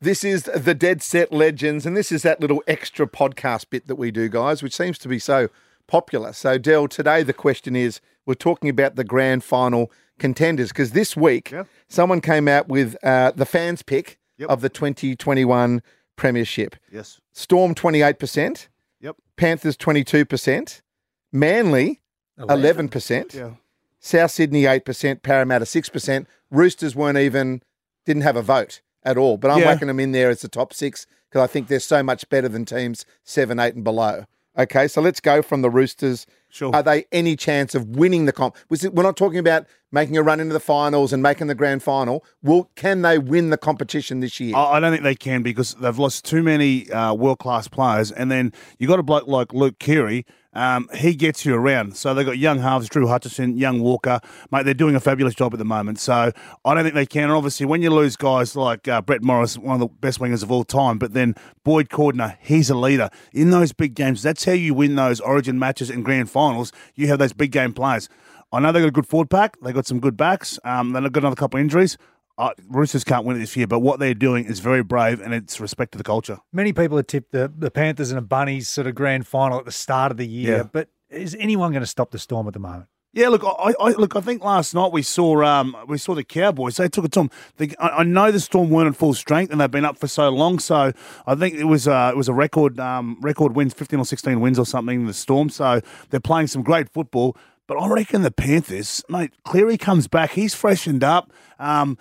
This is the Dead Set Legends, and this is that little extra podcast bit that we do, guys, which seems to be so popular. So, Del, today the question is, we're talking about the grand final contenders, because this week someone came out with the fans' pick of the 2021 Premiership. Yes. Storm, 28%. Yep. Panthers, 22%. Manly, 11%. Yeah. South Sydney, 8%. Parramatta, 6%. Roosters didn't have a vote at all, but I'm whacking them in there as the top six because I think they're so much better than teams 7, 8 and below. Okay, so let's go from the Roosters. Sure. Are they any chance of winning the comp? We're not talking about making a run into the finals and making the grand final. Can they win the competition this year? I don't think they can because they've lost too many world-class players. And then you got a bloke like Luke Keary. He gets you around. So they've got young halves, Drew Hutchison, young Walker. Mate, they're doing a fabulous job at the moment. So I don't think they can. And obviously, when you lose guys like Brett Morris, one of the best wingers of all time, but then Boyd Cordner, he's a leader. In those big games, that's how you win those origin matches and grand finals. You have those big game players. I know they've got a good forward pack. They've got some good backs. They've got another couple of injuries. Roosters can't win it this year, but what they're doing is very brave and it's respect to the culture. Many people have tipped the Panthers and the Bunnies sort of grand final at the start of the year, but is anyone going to stop the Storm at the moment? Yeah, look, I think last night we saw the Cowboys. They took it to them. I know the Storm weren't at full strength and they've been up for so long. So I think it was a record wins, 15 or 16 wins or something. The Storm. So they're playing some great football. But I reckon the Panthers, mate, Cleary comes back. He's freshened up. Tavita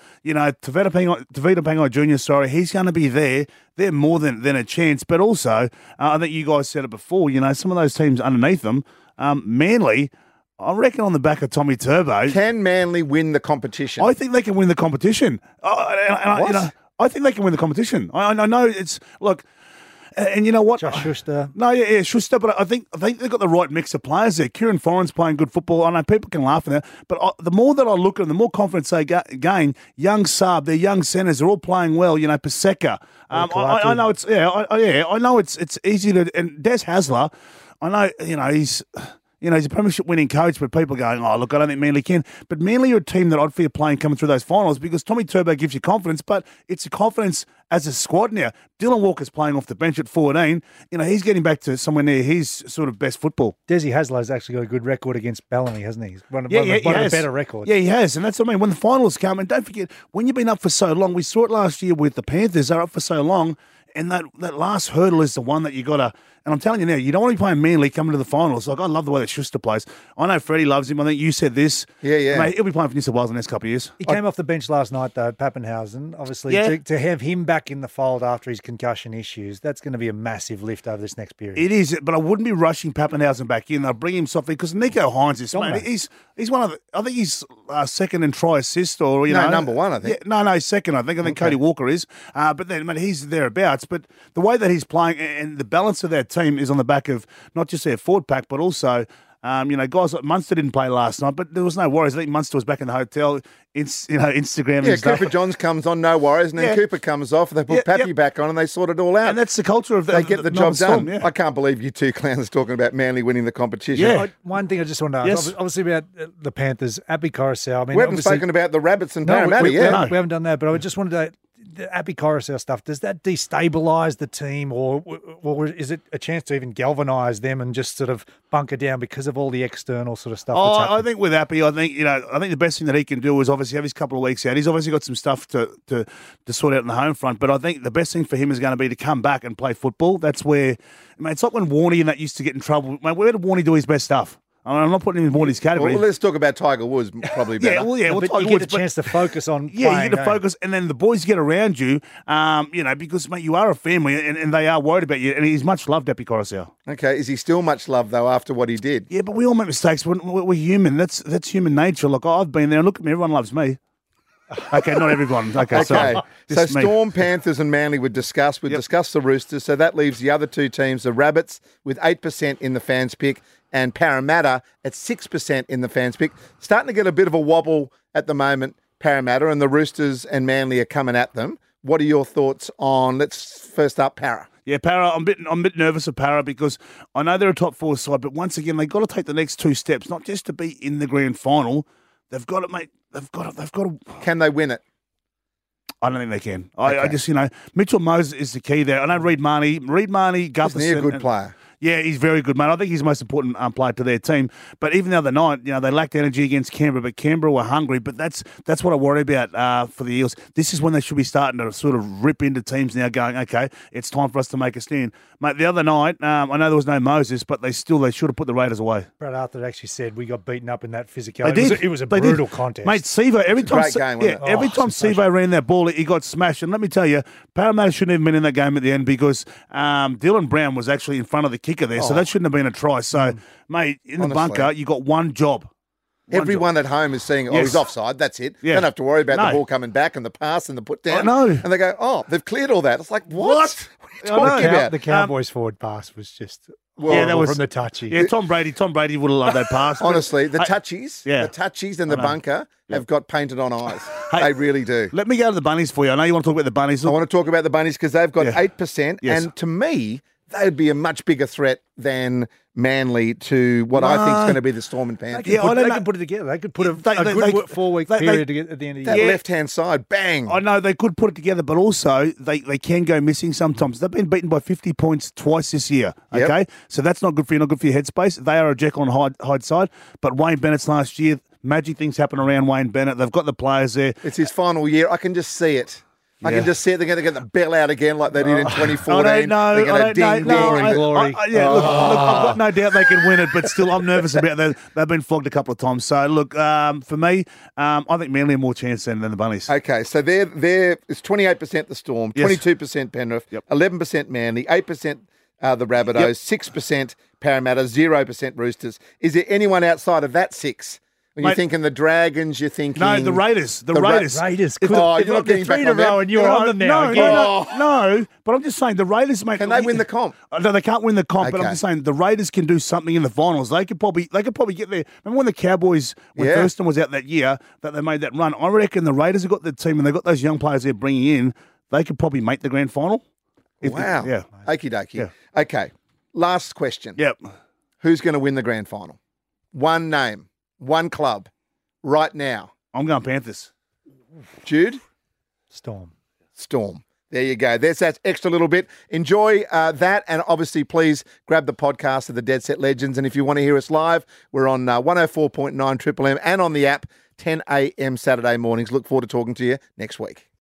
Pangai Jr., he's going to be there. They're more than a chance. But also, I think you guys said it before, some of those teams underneath them, Manly, I reckon on the back of Tommy Turbo. Can Manly win the competition? I think they can win the competition. What? I think they can win the competition. I know it's, look... And you know what? Josh Schuster. No, Schuster, but I think they've got the right mix of players there. Kieran Foran's playing good football. I know people can laugh at that, but the more that I look at them, the more confidence they gain. Young Saab, their young centres, they're all playing well. Paseka. I know it's I know it's easy to. And Des Hasler, I know he's. He's a premiership winning coach, but people are going, oh, look, I don't think Manly can. But Manly are a team that I'd fear playing coming through those finals because Tommy Turbo gives you confidence, but it's a confidence as a squad now. Dylan Walker's playing off the bench at 14. He's getting back to somewhere near his sort of best football. Desi Hasler's actually got a good record against Bellamy, hasn't he? One of the better records. Yeah, he has. And that's what I mean. When the finals come, and don't forget, when you've been up for so long, we saw it last year with the Panthers, they're up for so long, and that last hurdle is the one that you got to... And I'm telling you now, you don't want to be playing Manly coming to the finals. Like, I love the way that Schuster plays. I know Freddie loves him. I think you said this. Yeah. Mate, he'll be playing for New South Wales in the next couple of years. He came off the bench last night, though, Pappenhausen. Obviously, to have him back in the fold after his concussion issues, that's going to be a massive lift over this next period. It is, but I wouldn't be rushing Pappenhausen back in. They'll bring him softly because Nico Hines is, mate, he's one of the... I think he's second in try assist or, number one, I think. Yeah, no, second, I think. I think Cody Walker is. But then, mate, he's thereabouts. But the way that he's playing and the balance of that team is on the back of not just their forward pack, but also, guys like Munster didn't play last night, but there was no worries. I think Munster was back in the hotel, Instagram and stuff. Cooper Johns comes on, no worries, and then Cooper comes off, they put Pappy back on, and they sort it all out. And that's the culture of they get the job done. Yeah. I can't believe you two clowns talking about Manly winning the competition. Yeah. One thing I just want to ask, obviously about the Panthers, Abby Coruscant. We haven't spoken about the Rabbits and Parramatta yet. We haven't done that, but I just wanted to... The Abby Coruscant stuff, does that destabilise the team or is it a chance to even galvanise them and just sort of bunker down because of all the external sort of stuff that's happening? I think with Appy, I think the best thing that he can do is obviously have his couple of weeks out. He's obviously got some stuff to sort out in the home front, but I think the best thing for him is going to be to come back and play football. That's where, it's like when Warney and that used to get in trouble. Mate, where did Warney do his best stuff? I'm not putting him in Warney's category. Well, let's talk about Tiger Woods, probably better. But Tiger you Woods, get a chance to focus on you get to focus, and then the boys get around you, because, mate, you are a family, and they are worried about you, and he's much loved, Epi Coruscant. Okay, is he still much loved, though, after what he did? Yeah, but we all make mistakes. We're human. That's human nature. Look, I've been there, and look at me, everyone loves me. Okay, not everyone. Okay. So Storm, Panthers and Manly would discuss. We'd discuss the Roosters. So that leaves the other two teams, the Rabbits with 8% in the fans pick and Parramatta at 6% in the fans pick. Starting to get a bit of a wobble at the moment, Parramatta, and the Roosters and Manly are coming at them. What are your thoughts on, let's first up, Para? Yeah, Para, I'm a bit nervous of Para because I know they're a top four side, but once again, they've got to take the next two steps, not just to be in the grand final. They've got it, mate. They've got to. Can they win it? I don't think they can. I just, Mitchell Moses is the key there. I know Reid Marnie, Gutherson. Isn't he a good player? Yeah, he's very good, mate. I think he's the most important player to their team. But even the other night, they lacked energy against Canberra, but Canberra were hungry. But that's what I worry about for the Eels. This is when they should be starting to sort of rip into teams now, going, okay, it's time for us to make a stand. Mate, the other night, I know there was no Moses, but they should have put the Raiders away. Brad Arthur actually said we got beaten up in that physicality. They did. It was a brutal contest. Mate, Sevo, every time sensational. Sevo ran that ball, he got smashed. And let me tell you, Parramatta shouldn't have been in that game at the end because Dylan Brown was actually in front of the kicker there, so that shouldn't have been a try. So, mate, in the bunker, you got one job. Everyone at home is saying, he's offside, that's it. Yeah. Don't have to worry about the ball coming back and the pass and the put down. I know. And they go, they've cleared all that. It's like, what? What are you talking about? The Cowboys forward pass was just that was from the touchy. Yeah, Tom Brady would have loved that pass. Honestly, the touchies in the bunker have got painted on eyes. They really do. Let me go to the Bunnies for you. I know you want to talk about the Bunnies. I want to talk about the Bunnies because they've got 8%. Yes. And to me, they'd be a much bigger threat than Manly to what I think is going to be the Storm and Panthers. They can put it together. They could put a good 4-week period at the end of the year. That left-hand side, bang. I know they could put it together, but also they can go missing sometimes. They've been beaten by 50 points twice this year, okay? Yep. So that's not good for you, not good for your headspace. They are a Jekyll and Hyde side, but Wayne Bennett's last year, magic things happen around Wayne Bennett. They've got the players there. It's his final year. I can just see it. I can just see it. They're going to get the bell out again like they did in 2014. I don't know. They're going to ding, glory. Look, I've got no doubt they can win it, but still, I'm nervous about that. They've been flogged a couple of times. So, look, for me, I think Manly have more chance than the Bunnies. Okay, so it's 28% the Storm, 22% Penrith, 11% Manly, 8% the Rabbitohs, 6% Parramatta, 0% Roosters. Is there anyone outside of that 6? When you're thinking the Dragons, you're thinking... No, the Raiders. The Raiders. Raiders. You're not getting back on them. And you're on them now. No, but I'm just saying the Raiders, mate... Can they win the comp? No, they can't win the comp, but I'm just saying the Raiders can do something in the finals. They could probably get there. Remember when the Cowboys, when Thurston was out that year, that they made that run? I reckon the Raiders have got the team and they've got those young players they're bringing in. They could probably make the grand final. Wow. Okie dokie. Yeah. Okay, last question. Yep. Who's going to win the grand final? One name, one club. Right now. I'm going Panthers. Jude? Storm. There you go. There's that extra little bit. Enjoy that. And obviously, please grab the podcast of the Dead Set Legends. And if you want to hear us live, we're on 104.9 Triple M and on the app, 10 a.m. Saturday mornings. Look forward to talking to you next week.